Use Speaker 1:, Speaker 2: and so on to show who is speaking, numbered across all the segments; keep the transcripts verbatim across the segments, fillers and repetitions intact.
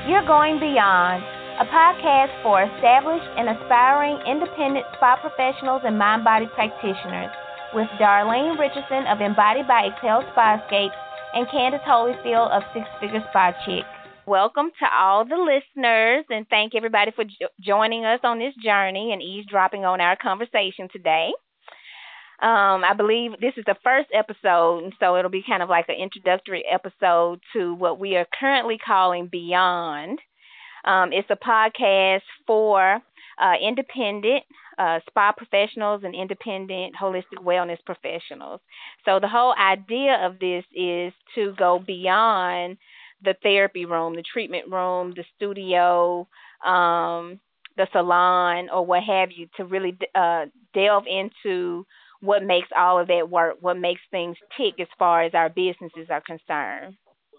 Speaker 1: You're Going Beyond, a podcast for established and aspiring independent spa professionals and mind body practitioners, with Darlene Richardson of Embodied by Excel Spa Escapes and Candace Holyfield of Six Figure Spa Chick. Welcome to all the listeners, and thank everybody for jo- joining us on this journey and eavesdropping on our conversation today. Um, I believe this is the first episode, and so it'll be kind of like an introductory episode to what we are currently calling Beyond. Um, it's a podcast for uh, independent uh, spa professionals and independent holistic wellness professionals. So the whole idea of this is to go beyond the therapy room, the treatment room, the studio, um, the salon, or what have you, to really uh, delve into what makes all of that work, what makes things tick as far as our businesses are concerned.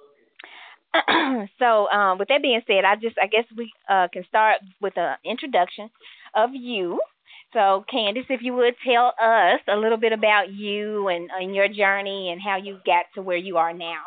Speaker 1: So, um, with that being said, I just I guess we uh, can start with an introduction of you. So, Candice, if you would tell us a little bit about you and, and your journey and how you got to where you are now.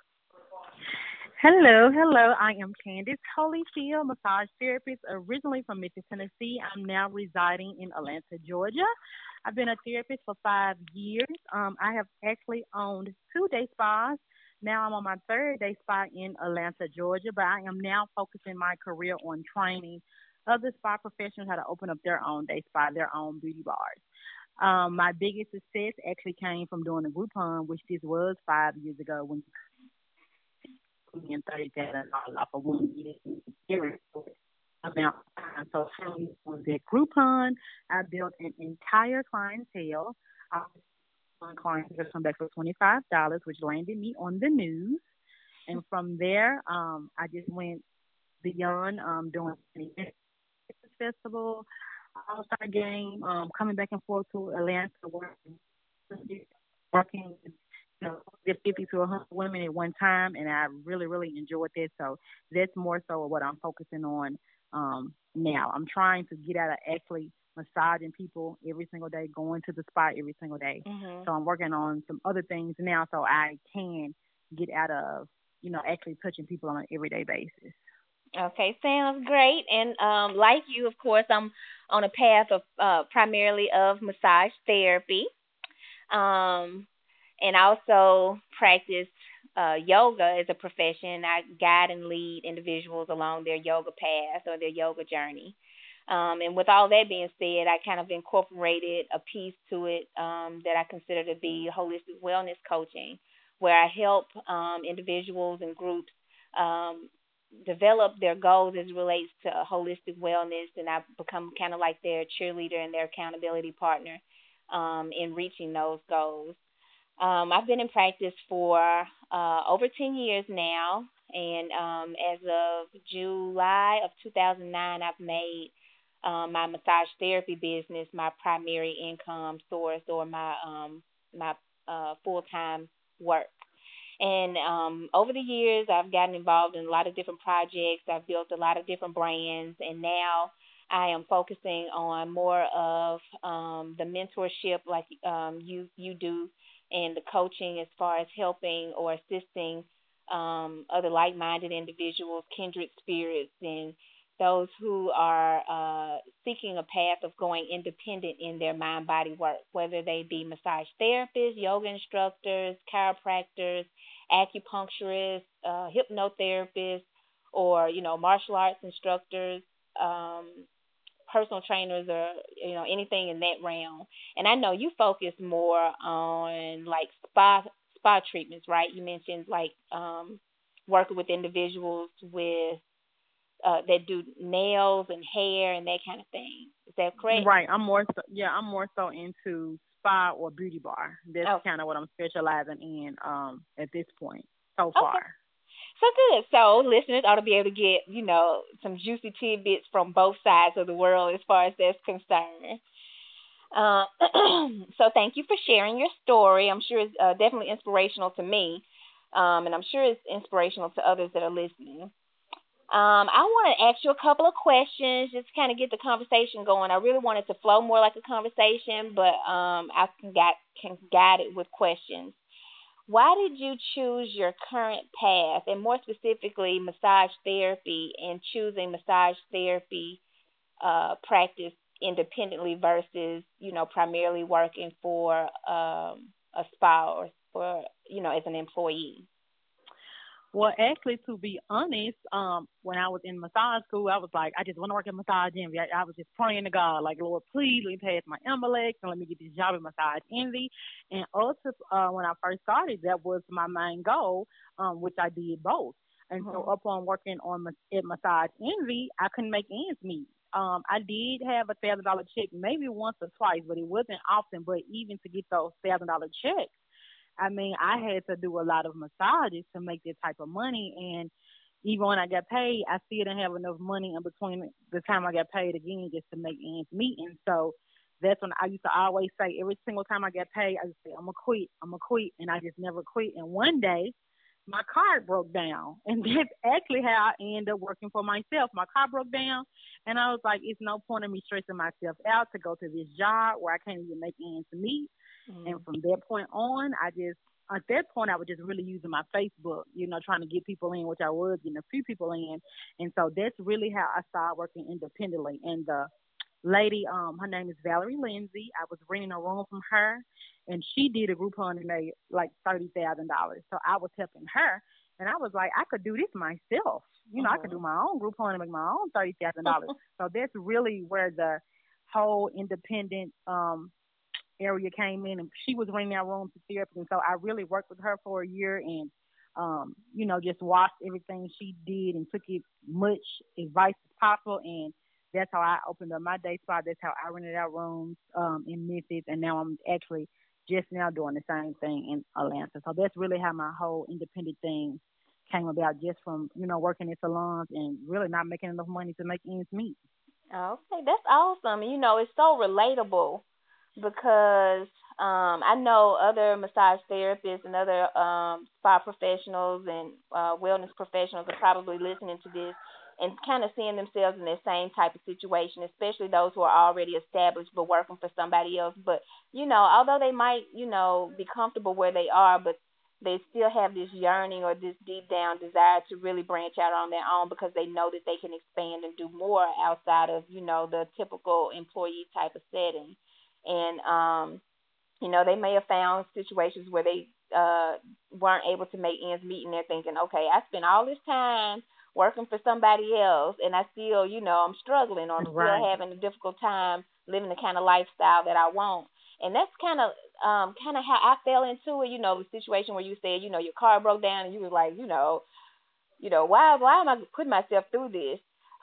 Speaker 2: Hello, hello. I am Candice Holyfield, massage therapist, originally from Memphis, Tennessee. I'm now residing in Atlanta, Georgia. I've been a therapist for five years. Um, I have actually owned two day spas. Now I'm on my third day spa in Atlanta, Georgia, but I am now focusing my career on training other spa professionals how to open up their own day spa, their own beauty bars. Um, my biggest success actually came from doing a Groupon, which this was five years ago when and thirty thousand dollars off of one year amount of time. So from was at Groupon, I built an entire clientele. I was clients to come back for twenty five dollars, which landed me on the news. And from there, um, I just went beyond um, doing an event festival, All Star Game, um, coming back and forth to Atlanta, working, working you know, get fifty to one hundred women at one time, and I really, really enjoyed that. So that's more so what I'm focusing on um, now. I'm trying to get out of actually massaging people every single day, going to the spot every single day.
Speaker 1: Mhm.
Speaker 2: So I'm working on some other things now so I can get out of, you know, actually touching people on an everyday basis.
Speaker 1: Okay, sounds great. And um, like you, of course, I'm on a path of uh, primarily of massage therapy. Um, and also practice uh, yoga as a profession. I guide and lead individuals along their yoga path or their yoga journey. Um, and with all that being said, I kind of incorporated a piece to it um, that I consider to be holistic wellness coaching, where I help um, individuals and groups um, develop their goals as it relates to holistic wellness, and I've become kind of like their cheerleader and their accountability partner um, in reaching those goals. Um, I've been in practice for uh, over ten years now, and um, as of July of two thousand nine, I've made um, my massage therapy business my primary income source or my um, my uh, full time work. And um, over the years, I've gotten involved in a lot of different projects. I've built a lot of different brands, and now I am focusing on more of um, the mentorship, like um, you you do, and the coaching as far as helping or assisting um, other like-minded individuals, kindred spirits, and those who are uh, seeking a path of going independent in their mind-body work, whether they be massage therapists, yoga instructors, chiropractors, acupuncturists, uh, hypnotherapists, or you know martial arts instructors, um, personal trainers, or you know anything in that realm. And I know you focus more on like spa spa treatments, right? You mentioned like um, working with individuals with uh, that do nails and hair and that kind of thing. Is that correct?
Speaker 2: Right. I'm more so, yeah, I'm more so into spa or beauty bar. That's
Speaker 1: Oh,
Speaker 2: kind of what I'm specializing in um at this point so
Speaker 1: okay.
Speaker 2: far.
Speaker 1: So good. So listeners ought to be able to get, you know, some juicy tidbits from both sides of the world as far as that's concerned. Uh, so thank you for sharing your story. I'm sure it's uh, definitely inspirational to me, um, and I'm sure it's inspirational to others that are listening. Um, I want to ask you a couple of questions just to kind of get the conversation going. I really want it to flow more like a conversation, but um, I can guide, can guide it with questions. Why did you choose your current path, and more specifically, massage therapy, and choosing massage therapy uh, practice independently versus, you know, primarily working for um, a spa or for, you know, as an employee?
Speaker 2: Well, actually, to be honest, um, when I was in massage school, I was like, I just want to work in massage envy. I, I was just praying to God, like, Lord, please let me pass my M L X and let me get this job in massage envy. And also, uh, when I first started, that was my main goal, um, which I did both. And so,
Speaker 1: Mhm.
Speaker 2: upon working on mas- at massage envy, I couldn't make ends meet. Um, I did have a thousand dollar check maybe once or twice, but it wasn't often. But even to get those thousand dollar checks, I mean, I had to do a lot of massages to make that type of money. And even when I got paid, I still didn't have enough money in between the time I got paid again just to make ends meet. And so that's when I used to always say, every single time I got paid, I just say, I'm going to quit, I'm going to quit. And I just never quit. And one day, my car broke down. And that's actually how I ended up working for myself. My car broke down. And I was like, it's no point in me stressing myself out to go to this job where I can't even make ends meet. And
Speaker 1: Mhm.
Speaker 2: from that point on, I just at that point I was just really using my Facebook, you know, trying to get people in, which I was getting a few people in. And so that's really how I started working independently. And the lady, um, her name is Valerie Lindsay. I was renting a room from her, and she did a Groupon and made like thirty thousand dollars. So I was helping her, and I was like, I could do this myself. You know, I could do
Speaker 1: Mhm.
Speaker 2: my own Groupon and make my own thirty thousand dollars. So that's really where the whole independent um area came in, and she was renting our room to therapy. And so I really worked with her for a year, and um, you know, just watched everything she did and took it much advice as possible. And that's how I opened up my day spot. That's how I rented out rooms um, in Memphis, and now I'm actually just now doing the same thing in Atlanta. So that's really how my whole independent thing came about, just from you know working in salons and really not making enough money to make ends meet.
Speaker 1: Okay, that's awesome. You know, it's so relatable because um, I know other massage therapists and other um, spa professionals and uh, wellness professionals are probably listening to this and kind of seeing themselves in the same type of situation, especially those who are already established but working for somebody else. But, you know, although they might, you know, be comfortable where they are, but they still have this yearning or this deep down desire to really branch out on their own because they know that they can expand and do more outside of, you know, the typical employee type of setting. And um, you know, they may have found situations where they uh weren't able to make ends meet and they're thinking, okay, I spent all this time working for somebody else and I still, you know, I'm struggling or I'm still
Speaker 2: Right.
Speaker 1: having a difficult time living the kind of lifestyle that I want. And that's kind of um kind of how I fell into it, you know, the situation where you said, you know, your car broke down and you was like, you know, you know, why why am I putting myself through this?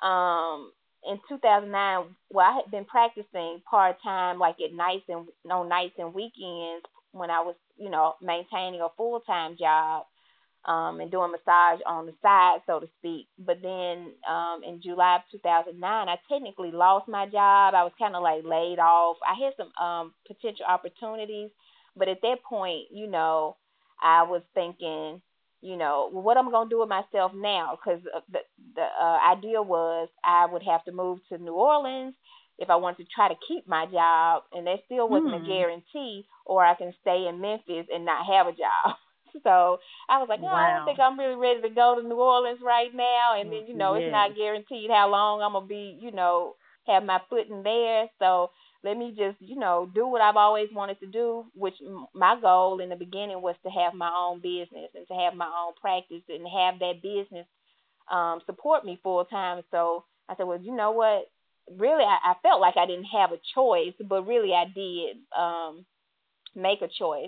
Speaker 1: Um, in two thousand nine, well, I had been practicing part time, like at nights and no nights and weekends when I was, you know, maintaining a full time job um, and doing massage on the side, so to speak. But then um, in July of two thousand nine, I technically lost my job. I was kind of like laid off. I had some um, potential opportunities, but at that point, you know, I was thinking, you know, well, what am I gonna do with myself now? Because the the uh, idea was I would have to move to New Orleans if I wanted to try to keep my job, and that still wasn't a
Speaker 2: Hmm.
Speaker 1: guarantee, or I can stay in Memphis and not have a job. So I was like, no, I don't think
Speaker 2: Wow.
Speaker 1: I'm really ready to go to New Orleans right now. And
Speaker 2: Mm,
Speaker 1: then, you know, it's
Speaker 2: yes.
Speaker 1: not guaranteed how long I'm gonna be, you know, have my foot in there. So let me just, you know, do what I've always wanted to do, which m- my goal in the beginning was to have my own business and to have my own practice and have that business um, support me full time. So I said, well, you know what? Really, I, I felt like I didn't have a choice, but really I did um, make a choice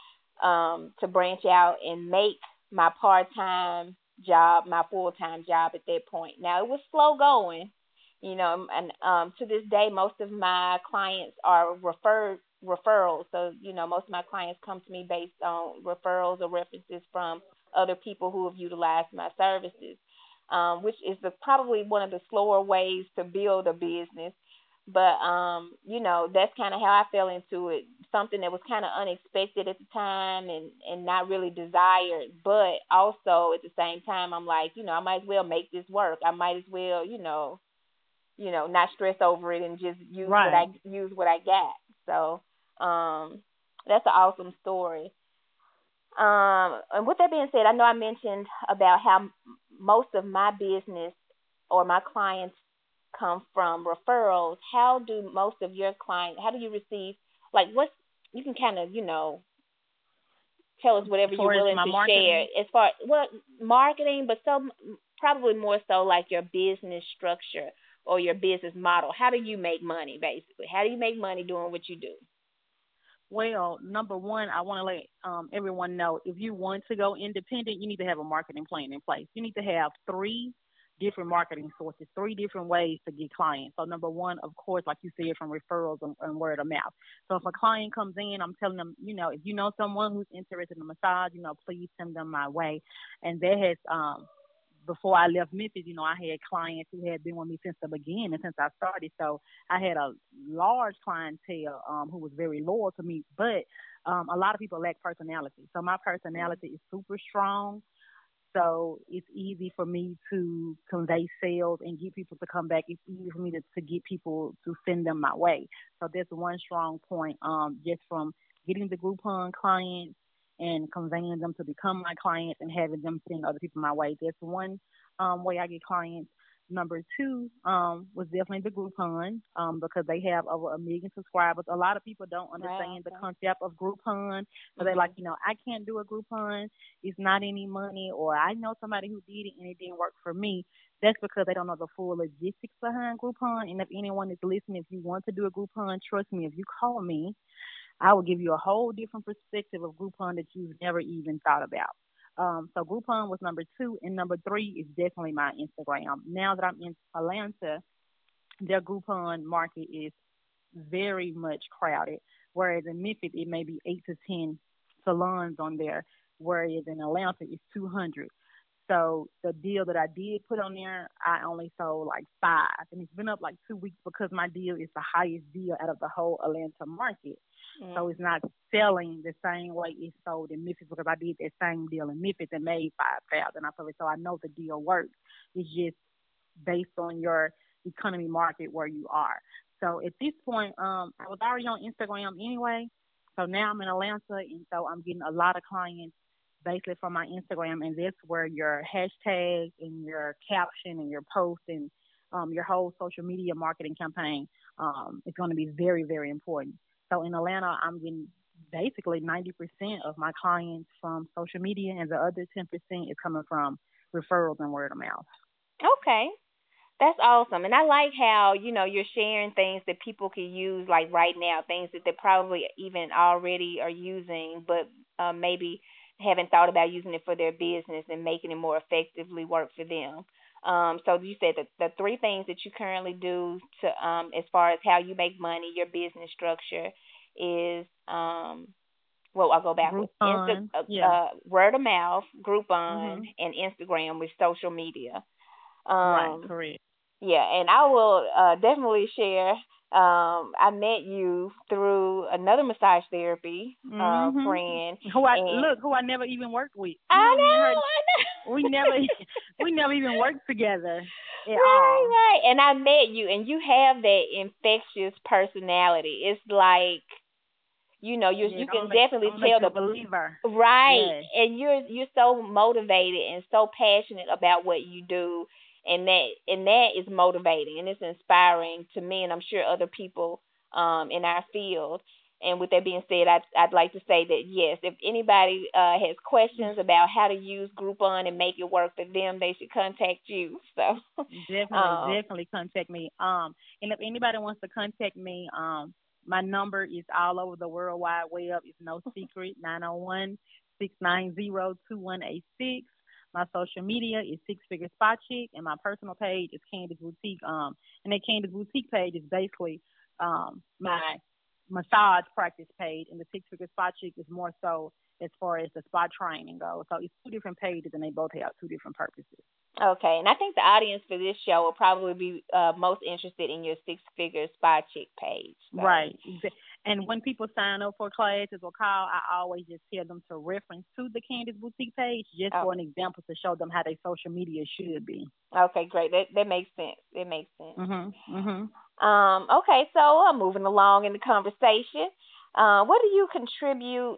Speaker 1: um, to branch out and make my part time job my full time job at that point. Now it was slow going, you know, and um, to this day, most of my clients are referred referrals. So you know, most of my clients come to me based on referrals or references from other people who have utilized my services, um, which is the, probably one of the slower ways to build a business. But um, you know, that's kind of how I fell into it. Something that was kind of unexpected at the time and and not really desired, but also at the same time, I'm like, you know, I might as well make this work. I might as well, you know, you know, not stress over it and just use what I
Speaker 2: Right.
Speaker 1: use what I got. So, um, that's an awesome story. Um, and with that being said, I know I mentioned about how m- most of my business or my clients come from referrals. How do most of your clients? How do you receive? Like, what's you can kind of you know tell us
Speaker 2: As
Speaker 1: whatever you're
Speaker 2: far as
Speaker 1: willing
Speaker 2: my
Speaker 1: to share
Speaker 2: marketing,
Speaker 1: as far what marketing, but so probably more so like your business structure or your business model. How do you make money basically? How do you make money doing what you do?
Speaker 2: well, number one, I want to let um, everyone know if you want to go independent, you need to have a marketing plan in place. You need to have three different marketing sources, three different ways to get clients. So, number one, of course, like you said, from referrals and, and word of mouth. So, if a client comes in, I'm telling them, you know, if you know someone who's interested in a massage, you know, please send them my way. And that has um, before I left Memphis, you know, I had clients who had been with me since the beginning, since I started. So I had a large clientele um, who was very loyal to me. But um, a lot of people lack personality. So my personality is super strong. So it's easy for me to convey sales and get people to come back. It's easy for me to, to get people to send them my way. So that's one strong point. Um, just from getting the Groupon clients and conveying them to become my clients and having them send other people my way. That's one um, way I get clients. Number two um, was definitely the Groupon um, because they have over a million subscribers. A lot of people don't
Speaker 1: Wow.
Speaker 2: understand the
Speaker 1: Okay.
Speaker 2: concept of Groupon. So they're like,
Speaker 1: Mhm.
Speaker 2: you know, I can't do a Groupon. It's not any money, or I know somebody who did it and it didn't work for me. That's because they don't know the full logistics behind Groupon. And if anyone is listening, if you want to do a Groupon, trust me, if you call me, I will give you a whole different perspective of Groupon that you've never even thought about. Um, so Groupon was number two, and number three is definitely my Instagram. Now that I'm in Atlanta, their Groupon market is very much crowded, whereas in Memphis it may be eight to ten salons on there, whereas in Atlanta it's two hundred. So the deal that I did put on there, I only sold like five, and it's been up like two weeks because my deal is the highest deal out of the whole Atlanta market. So it's
Speaker 1: Mm.
Speaker 2: not selling the same way it's sold in Memphis because I did that same deal in Memphis and made five thousand off of it. So I know the deal works. It's just based on your economy market where you are. So at this point, um, I was already on Instagram anyway. So now I'm in Atlanta, and so I'm getting a lot of clients basically from my Instagram, and that's where your hashtag and your caption and your post and um, your whole social media marketing campaign um, is going to be very, very important. So in Atlanta, I'm getting basically ninety percent of my clients from social media, and the other ten percent is coming from referrals and word of mouth.
Speaker 1: Okay. That's awesome. And I like how, you know, you're sharing things that people can use like right now, things that they probably even already are using, but uh, maybe haven't thought about using it for their business and making it more effectively work for them. Um, so you said that the three things that you currently do to, um, as far as how you make money, your business structure is, um, well, I'll go backwards. Insta,
Speaker 2: Groupon,
Speaker 1: uh,
Speaker 2: yeah.
Speaker 1: uh, word of mouth, Groupon,
Speaker 2: Mhm.
Speaker 1: and Instagram with social media.
Speaker 2: Right,
Speaker 1: Um,
Speaker 2: correct.
Speaker 1: yeah, and I will uh, definitely share. Um, I met you through another massage therapy uh,
Speaker 2: Mhm.
Speaker 1: friend,
Speaker 2: Who I
Speaker 1: and
Speaker 2: look, who I never even worked with. You
Speaker 1: I
Speaker 2: know, me and her,
Speaker 1: know, I
Speaker 2: we never,
Speaker 1: know.
Speaker 2: we never even worked together at
Speaker 1: Right,
Speaker 2: all.
Speaker 1: right. And I met you, and you have that infectious personality. It's like you know, you
Speaker 2: Yeah,
Speaker 1: you
Speaker 2: I'm
Speaker 1: can
Speaker 2: gonna make, I'm
Speaker 1: definitely
Speaker 2: gonna make
Speaker 1: tell
Speaker 2: you a
Speaker 1: the
Speaker 2: believer.
Speaker 1: right,
Speaker 2: Yes,
Speaker 1: and you're you're so motivated and so passionate about what you do, and that and that is motivating and it's inspiring to me, and I'm sure other people um in our field. And with that being said, I'd I'd like to say that yes, if anybody uh has questions about how to use Groupon and make it work for them, they should contact you. So,
Speaker 2: definitely,
Speaker 1: um,
Speaker 2: definitely contact me. Um, and if anybody wants to contact me, um, my number is all over the World Wide Web. It's no secret. Nine zero one six nine zero two one eight six. My social media is Six Figure Spot Chick, and my personal page is Candace Boutique. Um, and that Candace Boutique page is basically um my massage practice page, and the Six Figure Spot Chick is more so as far as the spot training goes. So it's two different pages, and they both have two different purposes.
Speaker 1: okay, and I think the audience for this show will probably be uh, most interested in your six figure spy chick page. So,
Speaker 2: Right. exa- And when people sign up for classes or call, I always just tell them to reference to the Candace Boutique page just
Speaker 1: oh,
Speaker 2: for an example to show them how their social media should be.
Speaker 1: okay, great. That that makes sense. It makes sense.
Speaker 2: Mhm. Mhm.
Speaker 1: Um, okay, so uh, moving along in the conversation, uh, what do you contribute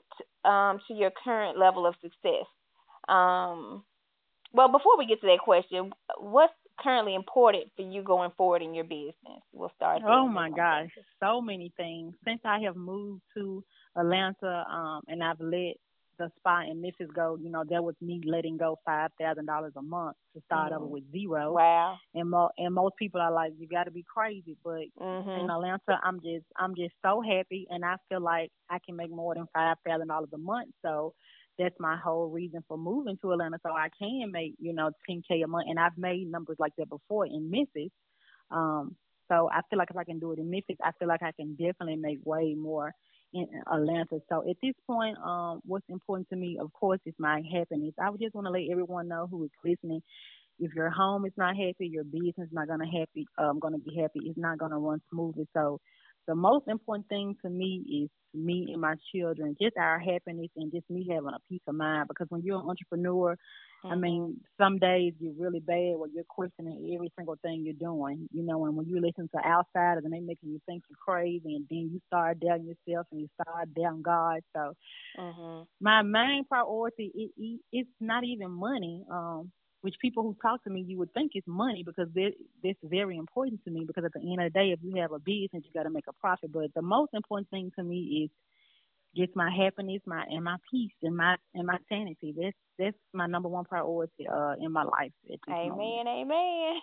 Speaker 1: um, to your current level of success? Um, well, before we get to that question, what's currently important for you going forward in your business? We'll start there
Speaker 2: Oh
Speaker 1: and then
Speaker 2: my
Speaker 1: come back
Speaker 2: gosh,
Speaker 1: to.
Speaker 2: so many things. Since I have moved to Atlanta, um, and I've let the spa in Memphis go, you know, that was me letting go five thousand dollars a month to start over
Speaker 1: Mhm.
Speaker 2: with zero.
Speaker 1: Wow.
Speaker 2: And mo- and most people are like, you got to be crazy, but in
Speaker 1: Mhm.
Speaker 2: Atlanta, I'm just I'm just so happy, and I feel like I can make more than five thousand dollars a month. So that's my whole reason for moving to Atlanta, so I can make you know ten k a month, and I've made numbers like that before in Memphis. Um, so I feel like if I can do it in Memphis, I feel like I can definitely make way more in Atlanta. So at this point, um, what's important to me, of course, is my happiness. I would just want to let everyone know who is listening. If your home is not happy, your business is not gonna happy, um, gonna be happy. It's not gonna run smoothly. So the most important thing to me is me and my children, just our happiness and just me having a peace of mind. Because when you're an entrepreneur, I
Speaker 1: Mhm.
Speaker 2: mean, some days you're really bad where you're questioning every single thing you're doing, you know, and when you listen to outsiders and they making you think you're crazy and then you start doubting yourself and you start doubting God. So
Speaker 1: Mhm.
Speaker 2: my main priority it, it it's not even money. Um, which people who talk to me, you would think it's money because that that's very important to me. Because at the end of the day, if you have a business, you got to make a profit. But the most important thing to me is just my happiness, my and my peace, and my and my sanity. That's that's my number one priority uh in my life at this moment.
Speaker 1: Amen. Amen.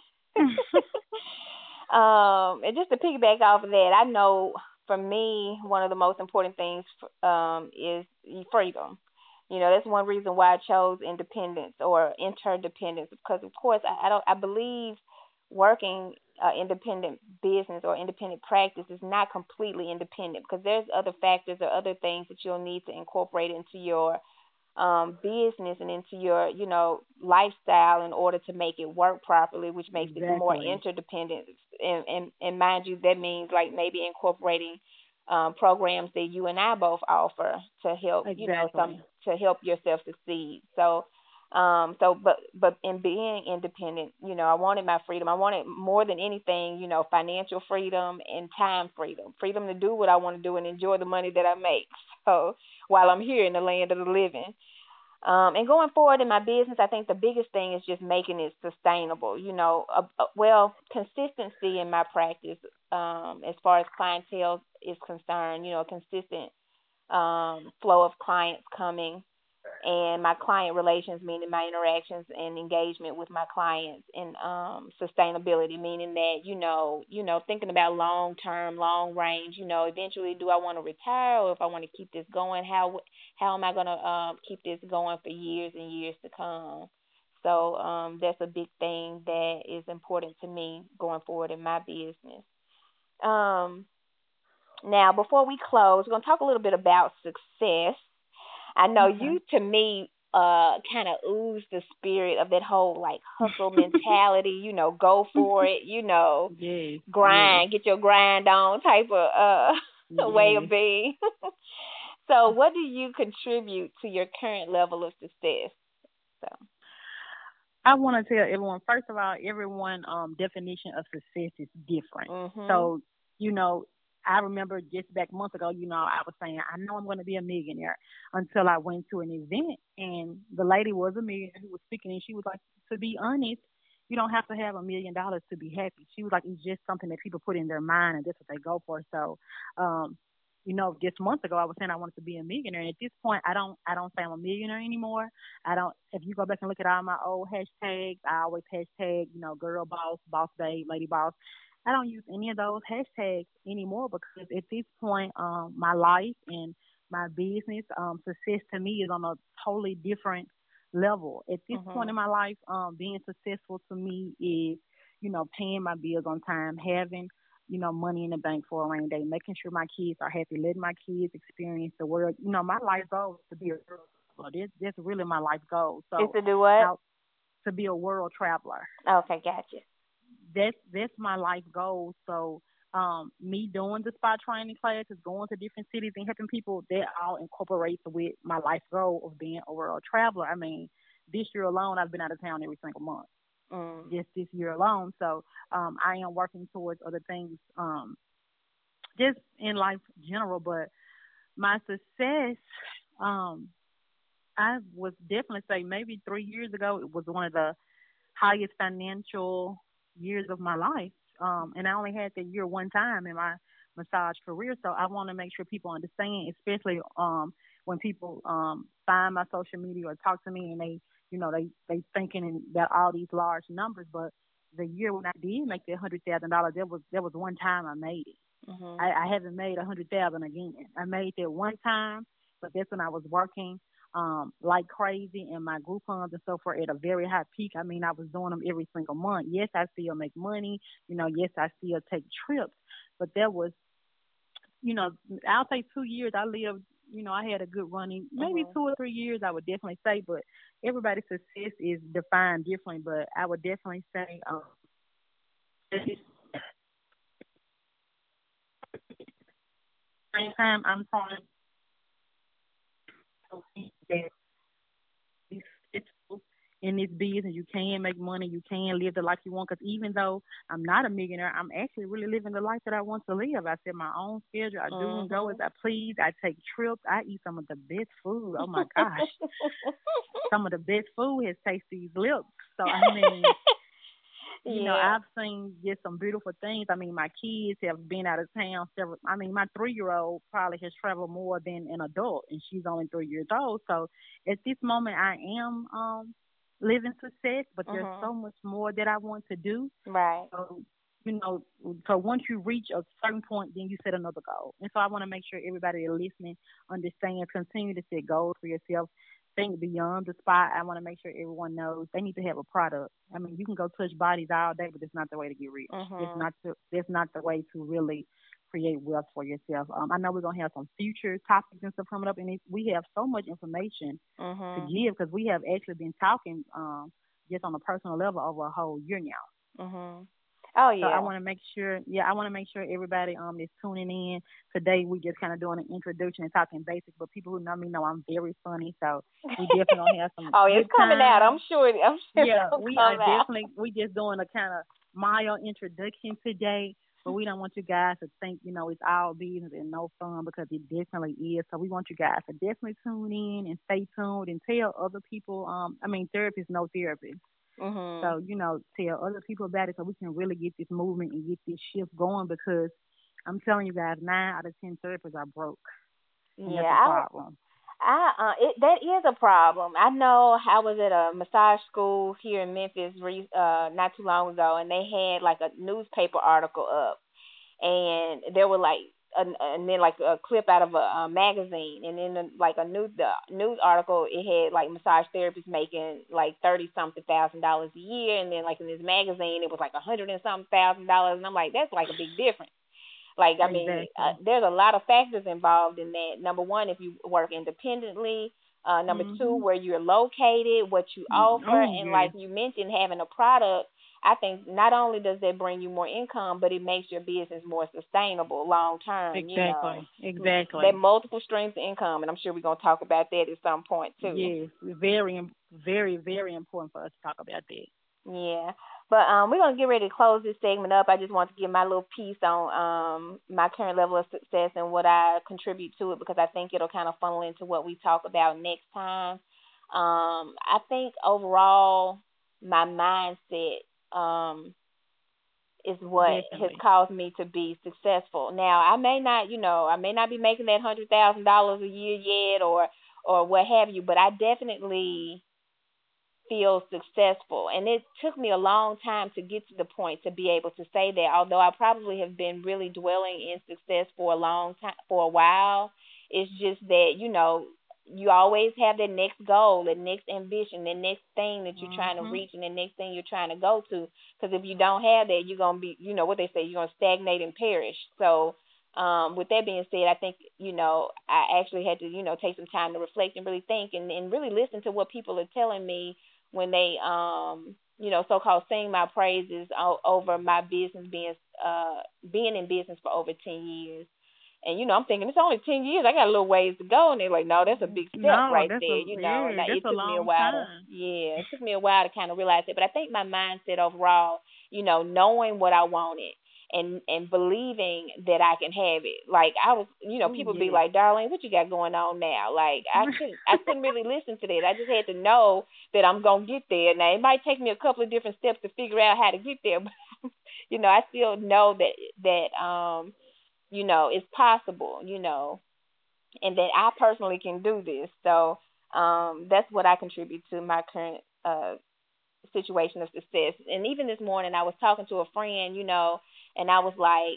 Speaker 1: Um, and just to piggyback off of that, I know for me, one of the most important things um, is freedom. You know, that's one reason why I chose independence or interdependence because, of course, I, I don't. I believe working uh, independent business or independent practice is not completely independent because there's other factors or other things that you'll need to incorporate into your um, business and into your, you know, lifestyle in order to make it work properly, which makes it more
Speaker 2: Exactly.
Speaker 1: interdependent. And and, and mind you, that means like maybe incorporating um, programs that you and I both offer to help, you know, some
Speaker 2: Exactly.
Speaker 1: to help yourself succeed. So. Um, so, but, but in being independent, you know, I wanted my freedom. I wanted more than anything, you know, financial freedom and time freedom, freedom to do what I want to do and enjoy the money that I make. So, while I'm here in the land of the living. Um, and going forward in my business, I think the biggest thing is just making it sustainable. You know, uh, uh, well, consistency in my practice, um, as far as clientele is concerned. You know, a consistent um, flow of clients coming and my client relations, meaning my interactions and engagement with my clients, and um, sustainability, meaning that you know, you know, thinking about long term, long range. You know, eventually, do I want to retire, or if I want to keep this going, how how am I going to um, keep this going for years and years to come? So um, that's a big thing that is important to me going forward in my business. Um, Now, before we close, we're going to talk a little bit about success. I know
Speaker 2: Okay.
Speaker 1: you, to me, uh, kind of ooze the spirit of that whole like hustle mentality. You know, go for it. You know,
Speaker 2: Yes. Yes.
Speaker 1: grind, get your grind on type of uh way of
Speaker 2: Yes.
Speaker 1: being. So, what do you contribute to your current level of success? So.
Speaker 2: I want to tell everyone, first of all, everyone um definition of success is different.
Speaker 1: Mhm.
Speaker 2: So, you know, I remember just back months ago, you know, I was saying, I know I'm going to be a millionaire until I went to an event and the lady was a millionaire who was speaking and she was like, to be honest, you don't have to have a million dollars to be happy. She was like, it's just something that people put in their mind and that's what they go for. So, um, you know, just months ago I was saying I wanted to be a millionaire. And at this point I don't I don't say I'm a millionaire anymore. I don't. If you go back and look at all my old hashtags, I always hashtag, you know, girl boss, boss babe, lady boss. I don't use any of those hashtags anymore because at this point, um, my life and my business, um, success to me is on a totally different level. At this point in
Speaker 1: Mhm.
Speaker 2: my life, um, being successful to me is, you know, paying my bills on time, having, you know, money in the bank for a rainy day, making sure my kids are happy, letting my kids experience the world. You know, my life goal is to be a girl. So this that's really my life goal.
Speaker 1: Is
Speaker 2: So
Speaker 1: to do what?
Speaker 2: out to be a world traveler.
Speaker 1: Okay, gotcha.
Speaker 2: That's that's my life goal. So um me doing the spot training classes, going to different cities and helping people, that all incorporates with my life goal of being a world traveler. I mean, this year alone I've been out of town every single month.
Speaker 1: Mm.
Speaker 2: Just this year alone. So um I am working towards other things um just in life general, but my success. Um, I would definitely say maybe three years ago it was one of the highest financial years of my life. Um, and I only had that year one time in my massage career. So I want to make sure people understand, especially um, when people um, find my social media or talk to me and they, you know, they they thinking in- about all these large numbers. But the year when I did make that hundred thousand dollars, there was there was one time I made it.
Speaker 1: Mhm.
Speaker 2: I, I haven't made a hundred thousand again. I made that one time, but that's when I was working um like crazy and my Groupons and so forth at a very high peak. I mean, I was doing them every single month. Yes, I still make money. You know, yes, I still take trips, but that was, you know, I'll say two years. I lived. You know, I had a good running, maybe
Speaker 1: Mhm.
Speaker 2: two or three years. I would definitely say, but everybody's success is defined differently. But I would definitely say, um, at the same time, I'm trying to see that be successful in this business. You can make money. You can live the life you want. Because even though I'm not a millionaire, I'm actually really living the life that I want to live. I set my own schedule. I do and go as
Speaker 1: Mhm.
Speaker 2: I please. I take trips. I eat some of the best food. Oh my gosh, some of the best food has tasted these lips. So I mean, you know,
Speaker 1: Yeah.
Speaker 2: I've seen just some beautiful things. I mean, my kids have been out of town several. I mean, my three year old probably has traveled more than an adult, and she's only three years old. So at this moment, I am um living success, but there's
Speaker 1: Mhm.
Speaker 2: so much more that I want to do.
Speaker 1: Right.
Speaker 2: So, you know, so once you reach a certain point, then you set another goal. And so I want to make sure everybody that's listening understands, continue to set goals for yourself. Think beyond the spot. I want to make sure everyone knows they need to have a product. I mean, you can go touch bodies all day, but it's not the way to get rich. It's
Speaker 1: Mhm.
Speaker 2: not the, that's not the way to really create wealth for yourself. Um, I know we're gonna have some future topics and stuff coming up, and it, we have so much information to
Speaker 1: Mhm.
Speaker 2: give because we have actually been talking um, just on a personal level over a whole year now.
Speaker 1: Mhm. Oh
Speaker 2: So I
Speaker 1: yeah.
Speaker 2: want to make sure, yeah, I want to make sure everybody um is tuning in today. We just kind of doing an introduction and talking basic, but people who know me know I'm very funny, so we definitely gonna have some
Speaker 1: Oh, it's
Speaker 2: good
Speaker 1: coming out. I'm
Speaker 2: time.
Speaker 1: sure. I'm sure it's
Speaker 2: Yeah,
Speaker 1: gonna
Speaker 2: we are
Speaker 1: come out.
Speaker 2: definitely we just doing a kind of mild introduction today, but we don't want you guys to think you know it's all business and no fun because it definitely is. So we want you guys to definitely tune in and stay tuned and tell other people. Um, I mean, therapists know therapy.
Speaker 1: Mhm.
Speaker 2: So, you know, tell other people about it so we can really get this movement and get this shift going because I'm telling you guys, nine out of ten therapists are broke, and that's a
Speaker 1: Yeah.
Speaker 2: problem.
Speaker 1: I uh, it that is a problem. I know I was at a massage school here in Memphis re- uh not too long ago, and they had like a newspaper article up, and there were like a, and then like a clip out of a, a magazine, and then the, like a news the news article it had like massage therapists making like thirty something thousand dollars a year, and then like in this magazine it was like a hundred and something thousand dollars, and I'm like that's like a big difference. Like, I mean, uh,
Speaker 2: Exactly.
Speaker 1: there's a lot of factors involved in that. Number one, if you work independently. Uh, number two,
Speaker 2: Mhm.
Speaker 1: where you're located, what you offer,
Speaker 2: Oh
Speaker 1: and like
Speaker 2: yes,
Speaker 1: you mentioned, having a product. I think not only does that bring you more income, but it makes your business more sustainable long term. You know,
Speaker 2: exactly,
Speaker 1: that
Speaker 2: exactly.
Speaker 1: multiple streams of income, and I'm sure we're gonna talk about that at some point too.
Speaker 2: Yes, very, im- very, very important for us to talk about that.
Speaker 1: Yeah. But um, we're gonna get ready to close this segment up. I just want to give my little piece on um my current level of success and what I contribute to it because I think it'll kind of funnel into what we talk about next time. Um, I think overall my mindset um is what has
Speaker 2: Definitely.
Speaker 1: caused me to be successful. Now I may not, you know, I may not be making that hundred thousand dollars a year yet, or or what have you, but I definitely feel successful. And it took me a long time to get to the point to be able to say that. Although I probably have been really dwelling in success for a long time, for a while, it's just that, you know, you always have that next goal, that next ambition, that next thing that you're trying to
Speaker 2: Mhm.
Speaker 1: reach, and the next thing you're trying to go to. Because if you don't have that, you're gonna be, you know, what they say, you're gonna stagnate and perish. So, um, with that being said, I think you know I actually had to, you know, take some time to reflect and really think and, and really listen to what people are telling me when they um you know so called sing my praises o- over my business being uh being in business for over ten years. And you know I'm thinking it's only ten years, I got a little ways to go, and they're like, no, that's a big step
Speaker 2: No,
Speaker 1: right
Speaker 2: that's
Speaker 1: there,
Speaker 2: a
Speaker 1: you know.
Speaker 2: yeah,
Speaker 1: Now
Speaker 2: that's
Speaker 1: it
Speaker 2: a
Speaker 1: took me a
Speaker 2: long
Speaker 1: while to,
Speaker 2: time.
Speaker 1: yeah, it took me a while to kind of realize it, but I think my mindset overall, you know knowing what I wanted and and believing that I can have it. Like I was, you know,
Speaker 2: Oh
Speaker 1: people be
Speaker 2: yes.
Speaker 1: like, "Darlene, what you got going on now?" Like I couldn't, I couldn't really listen to that. I just had to know that I'm gonna get there. Now it might take me a couple of different steps to figure out how to get there, but you know, I still know that that um, you know, it's possible. You know, and that I personally can do this. So um, that's what I contribute to my current uh, situation of success. And even this morning, I was talking to a friend, you know, and I was like,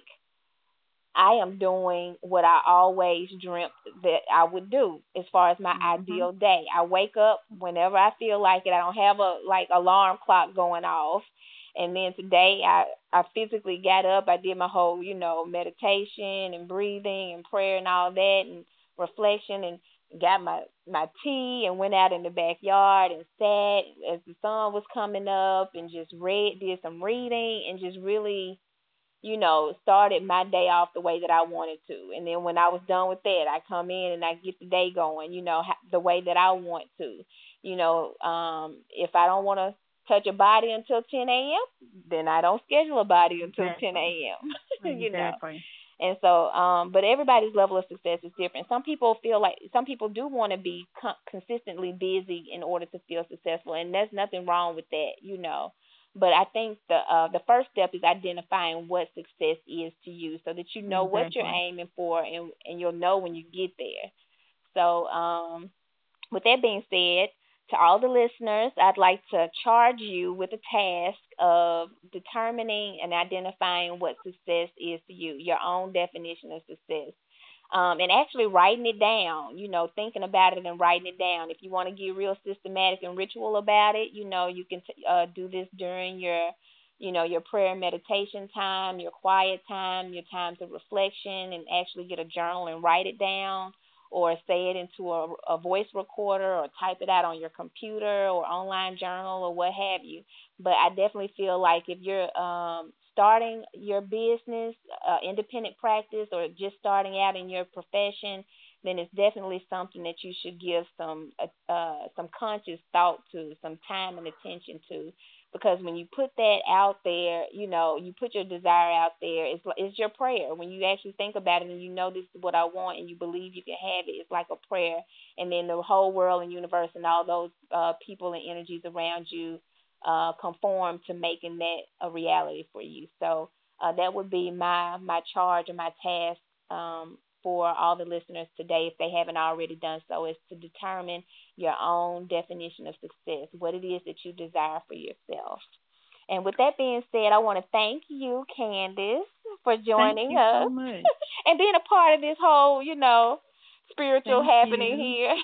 Speaker 1: I am doing what I always dreamt that I would do as far as my
Speaker 2: Mhm.
Speaker 1: ideal day. I wake up whenever I feel like it. I don't have a like alarm clock going off. And then today I I physically got up. I did my whole, you know, meditation and breathing and prayer and all that and reflection and got my my tea and went out in the backyard and sat as the sun was coming up and just read did some reading and just really, you know, started my day off the way that I wanted to. And then when I was done with that, I come in and I get the day going, you know, ha- the way that I want to. You know, um, if I don't want to touch a body until ten a m, then I don't schedule a body until ten
Speaker 2: Exactly.
Speaker 1: a m, you know.
Speaker 2: Exactly.
Speaker 1: And so, um, but everybody's level of success is different. Some people feel like some people do want to be con- consistently busy in order to feel successful, and there's nothing wrong with that, you know. But I think the uh, the first step is identifying what success is to you, so that you know what you're
Speaker 2: Exactly.
Speaker 1: aiming for, and and you'll know when you get there. So, um, with that being said, to all the listeners, I'd like to charge you with the task of determining and identifying what success is to you, your own definition of success. Um, and actually writing it down, you know, thinking about it and writing it down. If you want to get real systematic and ritual about it, you know, you can t- uh, do this during your, you know, your prayer and meditation time, your quiet time, your times of reflection, and actually get a journal and write it down or say it into a, a voice recorder or type it out on your computer or online journal or what have you. But I definitely feel like if you're um, starting your business, uh, independent practice, or just starting out in your profession, then it's definitely something that you should give some uh, uh, some conscious thought to, some time and attention to, because when you put that out there, you know, you put your desire out there. It's it's your prayer. When you actually think about it and you know this is what I want and you believe you can have it, it's like a prayer. And then the whole world and universe and all those uh, people and energies around you uh, conform to making that a reality for you. So uh, that would be my my charge and my task um, for all the listeners today, if they haven't already done so, is to determine your own definition of success, what it is that you desire for yourself. And with that being said, I want to thank you, Candace, for
Speaker 2: Thank
Speaker 1: joining
Speaker 2: you so
Speaker 1: us
Speaker 2: much.
Speaker 1: and being a part of this whole, you know, spiritual
Speaker 2: Thank
Speaker 1: happening
Speaker 2: you.
Speaker 1: here.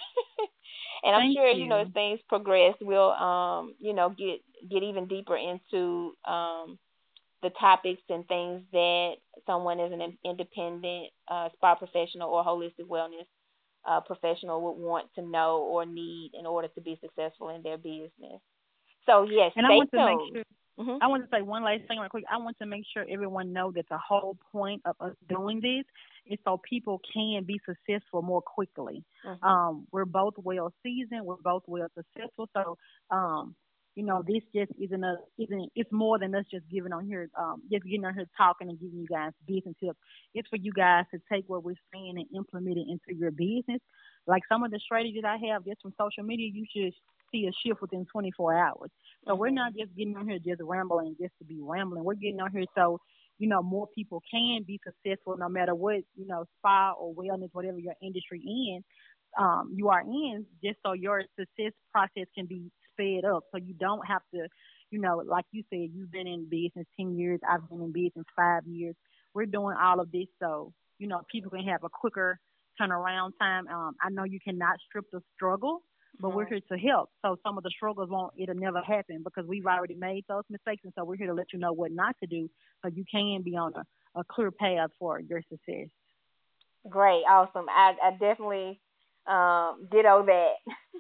Speaker 1: And I'm
Speaker 2: Thank
Speaker 1: sure, you know, as
Speaker 2: you.
Speaker 1: things progress, we'll, um, you know, get get even deeper into um, the topics and things that someone as an independent uh, spa professional or holistic wellness uh, professional would want to know or need in order to be successful in their business. So yes,
Speaker 2: And I
Speaker 1: stay
Speaker 2: want to make
Speaker 1: tuned.
Speaker 2: sure
Speaker 1: Mhm.
Speaker 2: I want to say one last thing real quick. I want to make sure everyone know that the whole point of us doing this is so people can be successful more quickly.
Speaker 1: Mhm.
Speaker 2: Um, we're both well seasoned. We're both well successful. So, um, you know, this just isn't a isn't it's more than us just giving on here, um, just getting on here talking and giving you guys business tips. It's for you guys to take what we're saying and implement it into your business. Like some of the strategies I have just from social media, you should see a shift within twenty-four hours. So we're
Speaker 1: Mhm.
Speaker 2: not just getting on here just rambling just to be rambling. We're getting on here so, you know, more people can be successful no matter what, you know, spa or wellness, whatever your industry in, um, you are in, just so your success process can be sped up. So you don't have to, you know, like you said, you've been in business ten years, I've been in business five years. We're doing all of this so, you know, people can have a quicker turnaround time. Um, I know you cannot strip the struggle, but we're
Speaker 1: Mhm.
Speaker 2: here to help. So some of the struggles won't, it'll never happen because we've already made those mistakes. And so we're here to let you know what not to do so you can be on a, a clear path for your success.
Speaker 1: Great, awesome. I I definitely um, ditto that,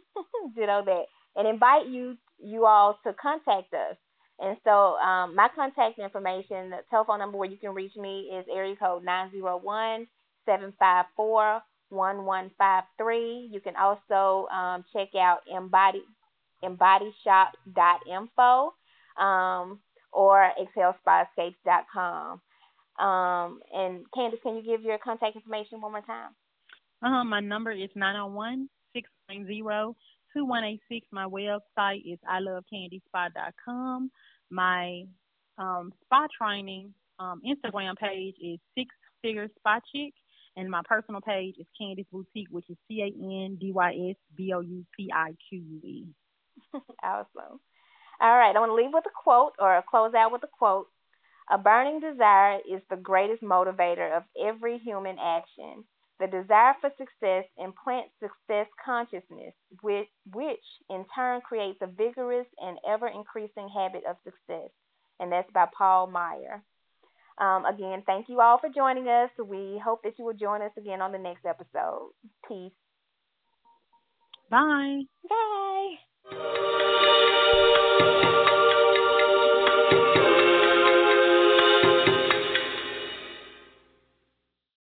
Speaker 1: ditto that, and invite you you all to contact us. And so um, my contact information, the telephone number where you can reach me is area code nine zero one seven five four one one five three. You can also um, check out embody embodyshop dot info um, or excel spa escapes dot com. Um, and Candace, can you give your contact information one more time?
Speaker 2: Um, my number is nine oh one, six nine zero, two one eight six. My website is i love candy spa dot com. My um, spa training um, Instagram page is Six Figure Spa Chick. And my personal page is Candice Boutique, which is C A N D Y S B O U T I Q U E.
Speaker 1: Awesome. All right, I want to leave with a quote or close out with a quote. A burning desire is the greatest motivator of every human action. The desire for success implants success consciousness, which, which in turn creates a vigorous and ever increasing habit of success. And that's by Paul Meyer. Um, again, thank you all for joining us. We hope that you will join us again on the next episode. Peace.
Speaker 2: Bye.
Speaker 1: Bye.